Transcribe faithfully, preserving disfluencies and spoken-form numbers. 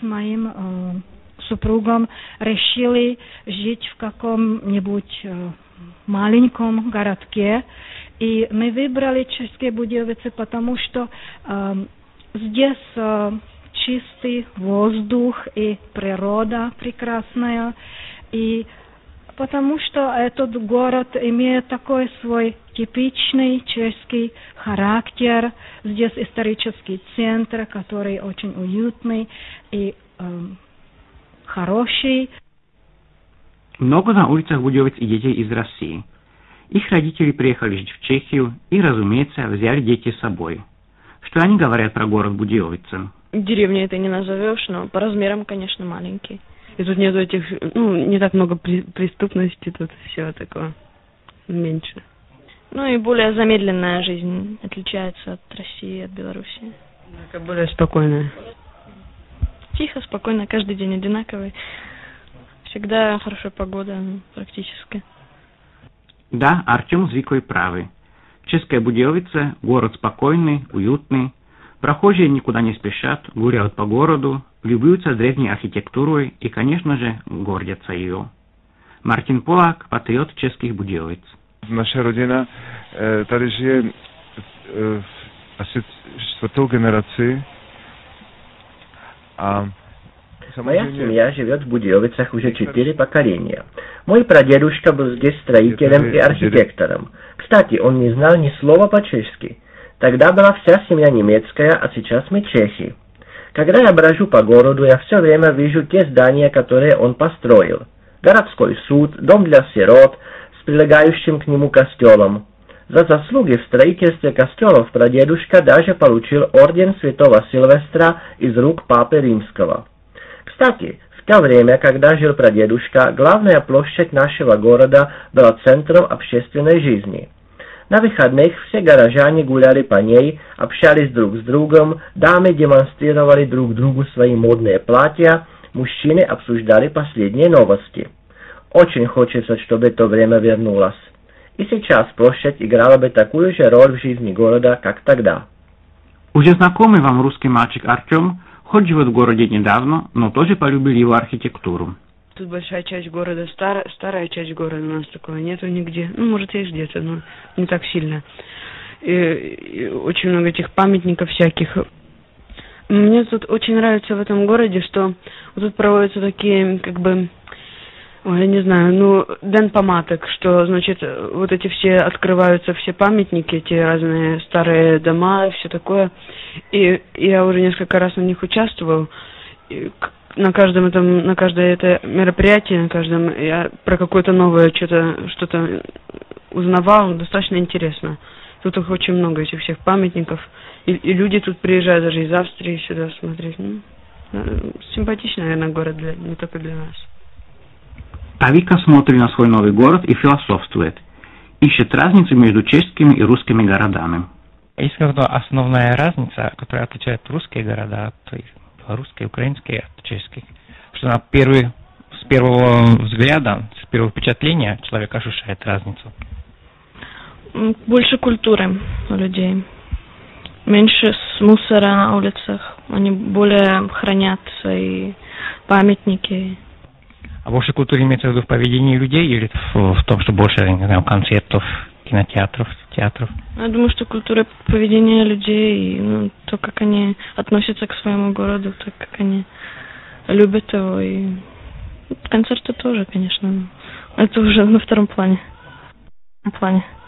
моим э, супругом решили жить в каком-нибудь э, маленьком городке. И мы выбрали Чешские Буденовцы, потому что э, здесь э, чистый воздух и природа прекрасная. И потому что этот город имеет такой свой типичный чешский характер. Здесь исторический центр, который очень уютный и э, хороший. Много на улицах Буденовец и детей из России. Их родители приехали жить в Чехию и, разумеется, взяли детей с собой. Что они говорят про город Буденовицы? Деревней это не назовешь, но по размерам, конечно, маленький. И тут нету этих, ну, не так много при, преступности, тут всего такого меньше. Ну и более замедленная жизнь отличается от России, от Беларуси. Как более спокойная. Тихо, спокойно, каждый день одинаковый. Всегда хорошая погода, ну, практически. Да, Артем с Викой правы. Чешская Буденовица – город спокойный, уютный. Прохожие никуда не спешат, гуляют по городу, любуются древней архитектурой и, конечно же, гордятся ее. Martin Polák, патриот чешских Буденовиц. Наша родина э, tady žije э, asi čtvrtou generaci. А моя семья живет в Буденовицах уже четыре поколения. Мой прадедушка был здесь строителем и архитектором. Кстати, он не знал ни слова по-чешски. Тогда была вся семья немецкая, а сейчас мы чехи. Когда я брожу по городу, я все время вижу те здания, которые он построил. Городской суд, дом для сирот с прилегающим к нему костелом. За заслуги в строительстве костелов прадедушка даже получил орден Святого Сильвестра из рук Папы Римского. Кстати, в то время, когда жил прадедушка, главная площадь нашего города была центром общественной жизни. На выходных все горожане гуляли по ней, общались друг с другом, дамы демонстрировали друг другу свои модные платья, мужчины обсуждали последние новости. Очень хочется, чтобы то время вернулось. И сейчас площадь играла бы такую же роль в жизни города, как тогда. Уже знакомый вам русский мальчик Артем, хоть живет в городе недавно, но тоже полюбил его архитектуру. Тут большая часть города, старая, старая часть города у нас такого нету нигде. Ну, может, есть где-то, но не так сильно. И, и очень много этих памятников всяких. Мне тут очень нравится в этом городе, что тут проводятся такие, как бы, ой, я не знаю, ну, день памяток, что, значит, вот эти все, открываются все памятники, эти разные старые дома, все такое. И я уже несколько раз на них участвовал. И на каждом этом, на каждое это мероприятие, на каждом я про какое-то новое что-то, что-то узнавал, достаточно интересно. Тут их очень много, этих всех памятников. И, и люди тут приезжают даже из Австрии сюда смотреть. Ну, симпатичный, наверное, город, для, не только для нас. А Вика смотрит на свой новый город и философствует. Ищет разницу между чешскими и русскими городами. Есть какая-то основная разница, которая отличает русские города от белорусские, украинские, от чешских. Что на первый, с первого взгляда, с первого впечатления человек ощущает разницу. Больше культуры у людей. Меньше мусора на улицах. Они более хранят свои памятники. А больше культуры имеется в виду в поведении людей или в, в том, что больше, не знаю, концертов, кинотеатров, театров? Я думаю, что культура поведения людей, ну, то, как они относятся к своему городу, то, как они любят его. И концерты тоже, конечно. Это уже на втором плане. На плане.